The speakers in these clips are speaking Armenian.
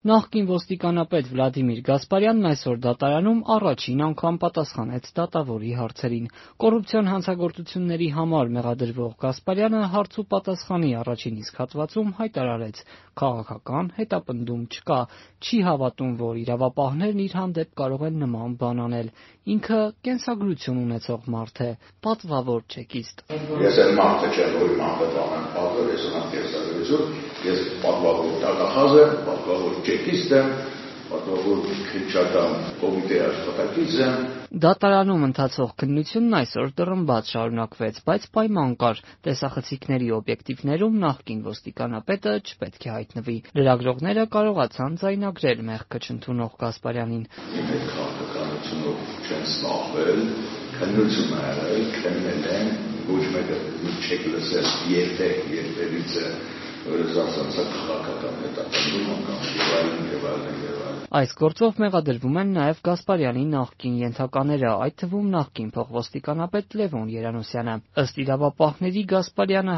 Նախկին ոստիկանապետ Վլադիմիր Գասպարյանն այսօր դատարանում առաջին անգամ պատասխանեց դատավորի հարցերին։ Կոռուպցիոն հանցագործությունների համար մեղադրվող Գասպարյանը հարց ու պատասխանի առաջին իսկ հատվածում հայտարարեց. քաղաքական հետապնդում չկա, չի հավատում, որ իրավապահներն իր հանդեպ կարող են նման բան անել։ Ինքը կենսագրություն ունեցող մարդ է, պատվավոր չեկիստ։ Ես այն մարդը չեմ, որ իմ հանդեպ անեմ պատվոր, ես ունեմ կենսագրություն, ես պատվավոր դատախազ եմ, պատվավոր չեկիստ եմ, պատվավոր քննչական կոմիտեի աշխատակից եմ։ Դատարանում ընթացող քննությունն այսօր դռնբաց շարունակվեց, բայց պայման կար. տեսախցիկների օբյեկտիվներում նախկին ոստիկանապետը չպետք է հայտնվի։ Լրագրողները կարողացան ձայնագրել մեղքը չընդունող Գասպարյանին։ Իմ քաղաքականությունով չեն զբաղվել, քննություն է եղել, քննել են, ոչ մեկը չեք լսել երբևից որ ասացա քաղաքական հետապնդում անգամ եւ այլն։ Այս գործով մեղադրվում են նաև Գասպարյանի նախկին ենթակաները, այդ թվում նախկին փոխոստիկանապետ Լևոն Երանոսյանը։ Ըստ իրավապահների Գասպարյանը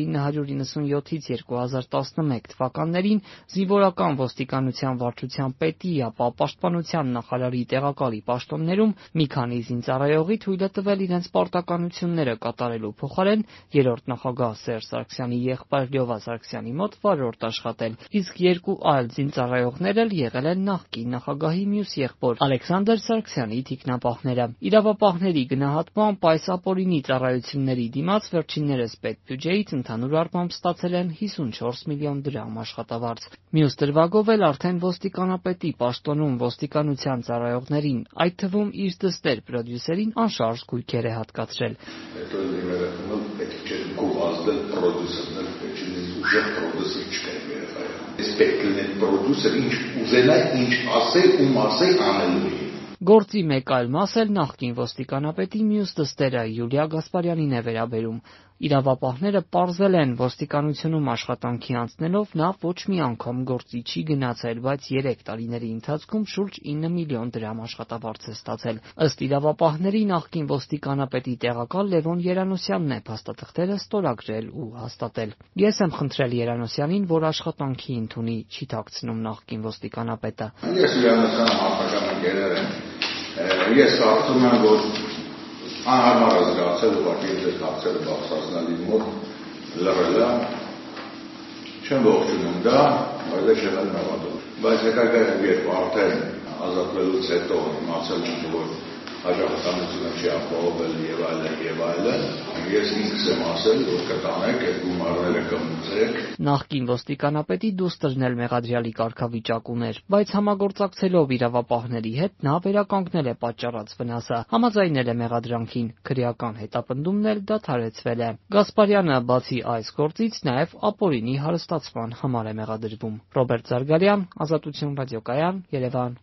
1997-ից 2011 թվականներին զինվորական ոստիկանության վարչության պետի, ապա պաշտպանության նախարարի տեղակալի պաշտոններում մի քանի զինծառայողի թույլ է տվել իրենց պարտականությունները կատարելու փոխարեն երրորդ նախագահ Սերժ Սարգսյանի եղբայր Լյովա Սարգսյանի մոտ վարորդ աշխատել, իսկ երկու այլ զինծառայողներ էլ եղել են նախկին նախագահի մյուս եղբոր Ալեքսանդր Սարգսյանի թիկնապահները։ Իրավապահների գնահատմամբ այս ապօրինի ծառայությունների դիմաց վերջիններս պետբյուջեից ընդհանուր առմամբ ստացել են 54 միլիոն դրամ աշխատավարձ։ Մյուս դրվագով էլ արդեն ոստիկանապետի պաշտոնում ոստիկանության ծառայողներին, այդ թվում իր դստեր պրոդյուսերին անշարժ գույքեր է հատկացրել։ Հետո իմերակում պետք չէ գովազդել պրոդյուսերներ, պետք չէ ուժեղ պրոդյուսեր չկա երեխայ։ Ես պետք է լինել պրոդյուսեր, ինչ ուզենա, ինչ ասել, ում ասել անելու է։ Գործի մեկ այլ մաս էլ նախկին ոստիկանապետի մյուս դստերը Յուլիա Գասպարյանին է վերաբերում։ Իրավապահները պարզել են, ոստիկանությունում աշխատանքի անցնելով նա ոչ մի անգամ գործի չի գնացել, բայց 3 տարիների ընթացքում շուրջ 9 միլիոն դրամ աշխատավարձ է ստացել։ Ըստ իրավապահների նախկին ոստիկանապետի տեղակալ Լևոն Երանոսյանն է փաստաթղթերը ստորագրել ու հաստատել։ Ես եմ խնդրել Երանոսյանին, որ աշխատանքի ընդունի, չի թաքցնում նախկին ոստիկանապետը։ Ես Երանոսյանը հատական ընկերներ եմ։ Ես կարծում եմ, որ անհարմար է զգացել, ուղղակի ես դարձել բարձրացնալի մոտ լռելա, չեմ ողջունում դա, բայց չեմ էլ մեղադրում։ Բայց հետագայում երբ արդեն ազատվելուց հետո իմացել եմ, որ հաջողականությունը չի ապահովել եւ այլն, ես ինքս եմ ասել, որ կտանեք, այդ գումարները կմուծեք։ Նախկին ոստիկանապետի դուստրն էլ մեղադրյալի կարգավիճակ ուներ, բայց համագործակցելով իրավապահների հետ նա վերականգնել է պատճառած վնասը, համաձայնել է մեղադրանքին, քրեական հետապնդումն էլ դադարեցվել է։ Գասպարյանը բացի այս գործից նաև ապօրինի հարստացման համար է մեղադրվում։ Ռոբերտ Զարգարյան, Ազատություն ռադիոկայան, Երևան։